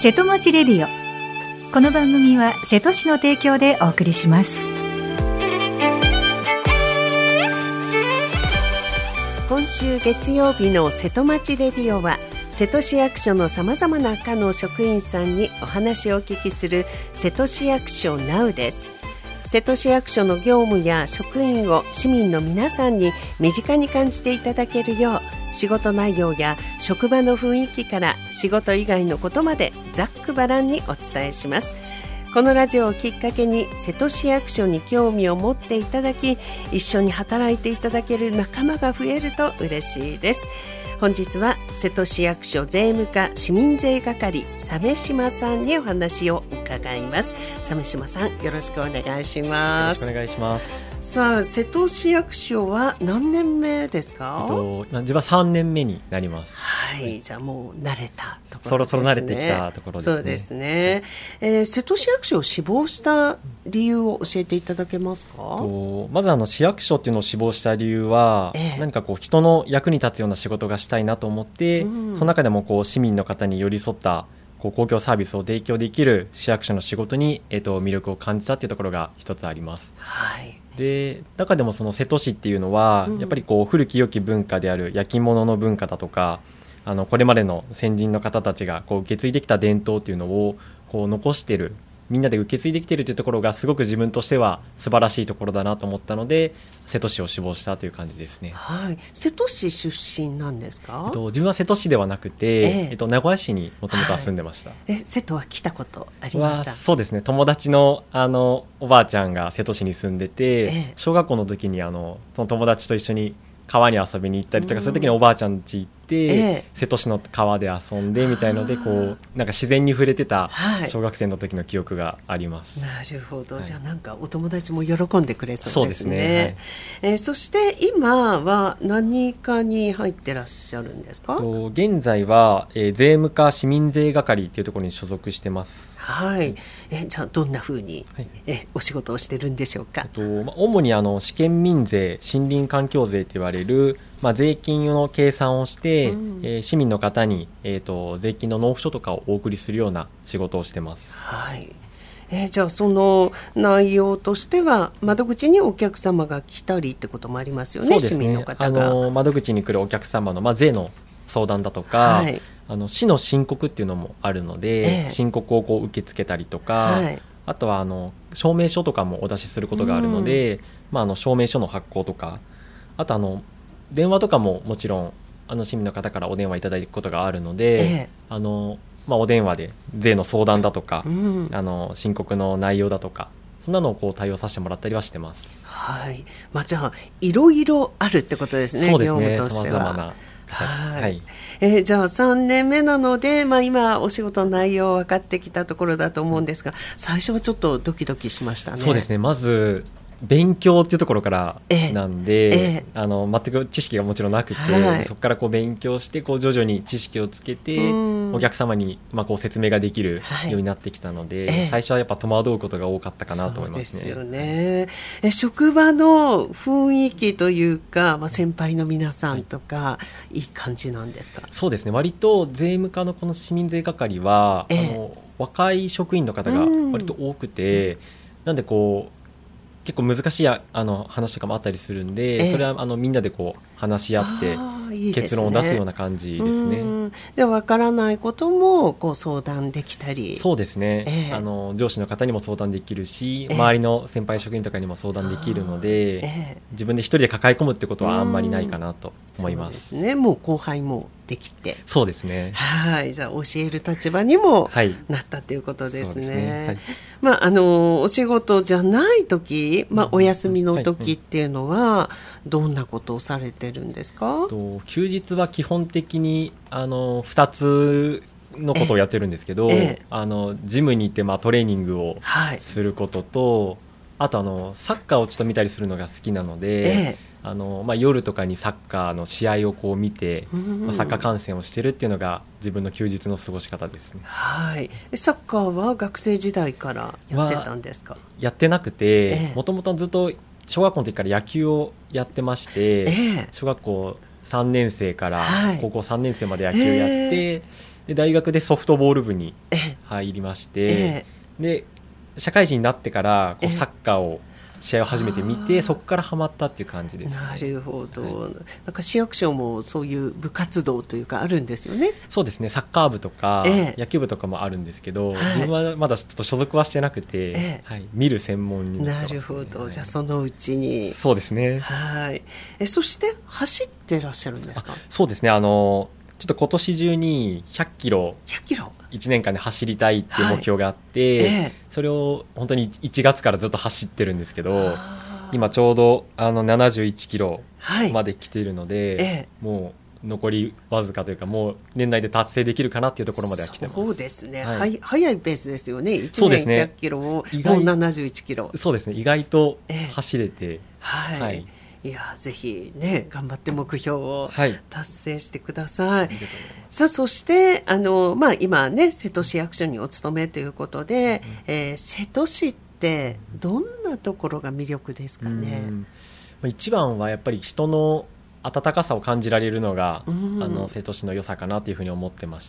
瀬戸町レディオ。この番組は瀬戸市の提供でお送りします。 今週月曜日の瀬戸町レディオは、瀬戸市役所のさまざまな課の職員さんにお話をお聞きする瀬戸市役所 NOW です。瀬戸市役所の業務や職員を市民の皆さんに身近に感じていただけるよう、仕事内容や職場の雰囲気から仕事以外のことまでざっくばらんにお伝えします。このラジオをきっかけに瀬戸市役所に興味を持っていただき、一緒に働いていただける仲間が増えると嬉しいです。本日は瀬戸市役所税務課市民税係鮫島さんにお話を伺います。鮫島さん、よろしくお願いします。 よろしくお願いします。 さあ、瀬戸市役所は何年目ですか？ 自分は3年目になります。 はい、じゃあもう慣れたところですね。 そろそろ慣れてきたところですね。 そうですね。瀬戸市役所を志望した理由を教えていただけますか？ まず市役所っていうのを志望した理由は、何か人の役に立つような仕事がしたいなと思って、その中でも市民の方に寄り添った公共サービスを提供できる市役所の仕事に、魅力を感じたっていうところが一つあります。 はい。 で、中でもその瀬戸市っていうのは、やっぱり古き良き文化である焼き物の文化だとか、これまでの先人の方たちが受け継いできた伝統っていうのを残してる、みんなで受け継いできているというところがすごく自分としては素晴らしいところだなと思ったので、瀬戸市を志望したという感じですね。 はい。瀬戸市出身なんですか？ 自分は瀬戸市ではなくて、名古屋市にもともとは住んでました。 瀬戸は来たことありました？ そうですね。友達のおばあちゃんが瀬戸市に住んでて、小学校の時にその友達と一緒に川に遊びに行ったりとか、そういう時におばあちゃん家行って、瀬戸市の川で遊んでみたいので、なんか自然に触れてた小学生の時の記憶があります。 なるほど。じゃあなんかお友達も喜んでくれそうですね。そうですね。はい。そして今は何課に入ってらっしゃるんですか？ 現在は、税務課市民税係というところに所属してます。 はい。じゃあどんな風に、お仕事をしてるんでしょうか？ 主に試験民税、森林環境税と言われる、税金の計算をして、市民の方に、税金の納付書とかをお送りするような仕事をしてます。 はい。じゃあその内容としては、窓口にお客様が来たりってこともありますよね。 そうですね。 市民の方が窓口に来るお客様の、税の相談だとか、市の申告っていうのもあるので、申告を受け付けたりとか、あとは証明書とかもお出しすることがあるので、証明書の発行とか、あと電話とかももちろん市民の方からお電話いただくことがあるので、お電話で税の相談だとか、申告の内容だとか、そんなのを対応させてもらったりはしてます。 はい。じゃあいろいろあるってことですね。 そうですね。 業務としては。様々なはい。 じゃあ3年目なので、今お仕事の内容分かってきたところだと思うんですが、最初はちょっとドキドキしましたね。 そうですね。まず勉強っていうところからなんで、全く知識がもちろんなくて、そこから勉強して徐々に知識をつけて、お客様に説明ができるようになってきたので、最初はやっぱ戸惑うことが多かったかなと思いますね。 そうですよね。職場の雰囲気というか、先輩の皆さんとか、いい感じなんですか？ そうですね。割と税務課のこの市民税係は、若い職員の方が割と多くて、なんで結構難しい話とかもあったりするんで、それはみんなで話し合って結論を出すような感じですね。 で、分からないことも相談できたり。 そうですね。上司の方にも相談できるし、周りの先輩職員とかにも相談できるので、自分で一人で抱え込むってことはあんまりないかなと思います。 そうですね。もう後輩もできて。 そうですね。 はい。じゃあ教える立場にもなったということですね。お仕事じゃない時、お休みの時っていうのはどんなことをされてるんですか？ 休日は基本的に2つのことをやってるんですけど、ジムに行ってトレーニングをすることと、あとサッカーをちょっと見たりするのが好きなので、夜とかにサッカーの試合を見て、サッカー観戦をしてるっていうのが自分の休日の過ごし方ですね。 はい。サッカーは学生時代からやってたんですか？ やってなくて、もともとずっと小学校の時から野球をやってまして、小学校3年生から高校3年生まで野球やって、 で大学でソフトボール部に入りまして、で社会人になってからこうサッカーを試合を初めて見て、そこからハマったっていう感じですね。 なるほど、なんか市役所もそういう部活動というかあるんですよね。 そうですね、サッカー部とか、野球部とかもあるんですけど、自分はまだちょっと所属はしてなくて、見る専門になってますね。 なるほど、じゃあそのうちに。 そうですね。 そして走ってらっしゃるんですか。 そうですね、ちょっと今年中に100キロ1年間で走りたいっていう目標があって、それを本当に1月からずっと走ってるんですけど、今ちょうど71キロまで来ているので、もう残りわずかというか、もう年内で達成できるかなっていうところまでは来てます。 そうですね、早いペースですよね。1年100キロをもう71キロ。そうですね、 意外と走れて、 いやぜひね頑張って目標を達成してください。さあそして今ね瀬戸市役所にお勤めということで、瀬戸市ってどんなところが魅力ですかね。 一番はやっぱり人の温かさを感じられるのが、瀬戸市の良さかなというふうに思ってまして、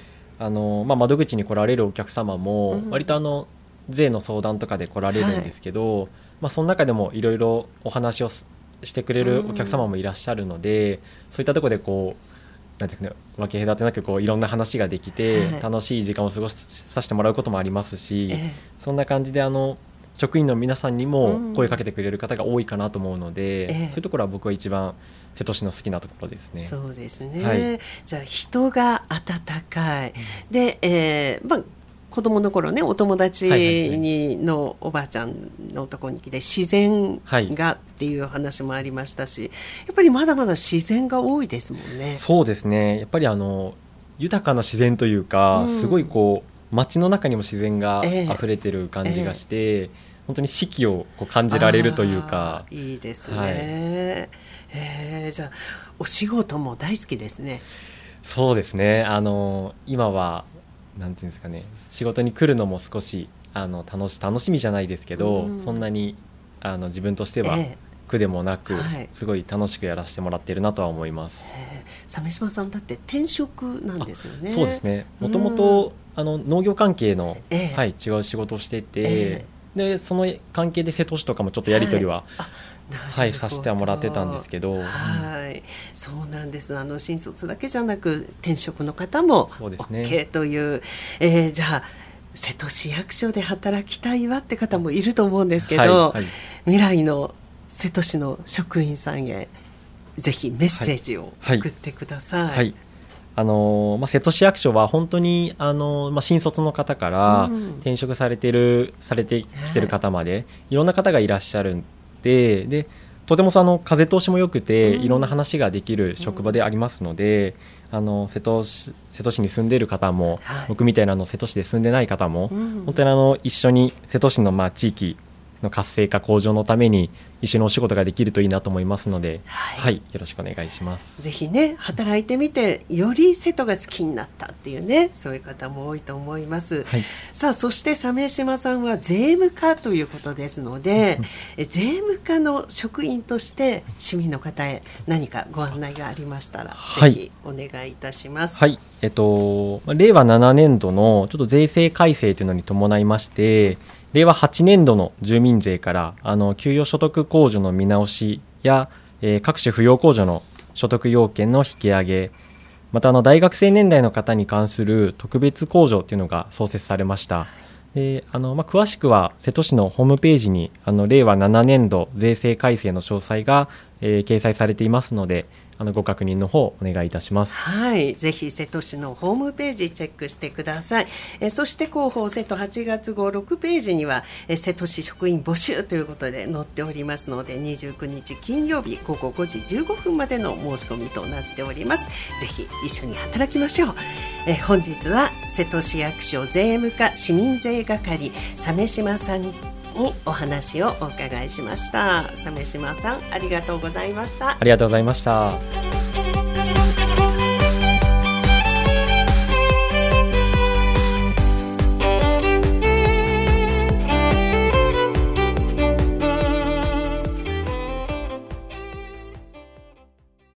窓口に来られるお客様も割と税の相談とかで来られるんですけど、その中でもいろいろお話をしてくれるお客様もいらっしゃるので、そういったところでこうなんていうか、分け隔てなくいろんな話ができて、楽しい時間を過ごさせてもらうこともありますし、そんな感じで職員の皆さんにも声かけてくれる方が多いかなと思うので、そういうところは僕は一番瀬戸市の好きなところですね。 そうですね、じゃあ人が温かい、で、子供の頃ねお友達のおばあちゃんのところに来て自然がっていう話もありましたし、やっぱりまだまだ自然が多いですもんね。 そうですね、やっぱり豊かな自然というか、すごい街の中にも自然が溢れてる感じがして、本当に四季を感じられるというか。 いいですね、じゃあお仕事も大好きですね。 そうですね、今はなんていうんですかね、仕事に来るのも少し楽しみじゃないですけど、そんなに自分としては苦でもなく、すごい楽しくやらせてもらっているなとは思います。 鮫島さんだって転職なんですよね。 そうですね、もともと農業関係の、違う仕事をしてて、でその関係で瀬戸市とかもちょっとやり取りは、させてもらってたんですけど、 そうなんです。新卒だけじゃなく転職の方も OK という、じゃあ瀬戸市役所で働きたいわって方もいると思うんですけど、未来の瀬戸市の職員さんへぜひメッセージを送ってください。 瀬戸市役所は本当に新卒の方から転職されてきてる方まで、いろんな方がいらっしゃるんで、とても風通しも良くて、いろんな話ができる職場でありますので、瀬戸市に住んでいる方も、僕みたいな瀬戸市で住んでない方も、本当に一緒に瀬戸市の地域の活性化向上のために一緒にお仕事ができるといいなと思いますので、よろしくお願いします。 ぜひね働いてみてより瀬戸が好きになったっていうね、そういう方も多いと思います。さあそして鮫島さんは税務課ということですので、税務課の職員として市民の方へ何かご案内がありましたら、ぜひお願いいたします。 令和7年度のちょっと税制改正というのに伴いまして、令和8年度の住民税から給与所得控除の見直しや、各種扶養控除の所得要件の引き上げ、また大学生年代の方に関する特別控除というのが創設されました。で詳しくは瀬戸市のホームページに令和7年度税制改正の詳細が、掲載されていますので、ご確認の方お願いいたします。 ぜひ瀬戸市のホームページチェックしてください。そして広報瀬戸8月号6ページには、瀬戸市職員募集ということで載っておりますので、29日金曜日午後5時15分までの申し込みとなっております。ぜひ一緒に働きましょう。本日は瀬戸市役所税務課市民税係鮫島さんにお話をお伺いしました。鮫島さん、ありがとうございました。 ありがとうございました。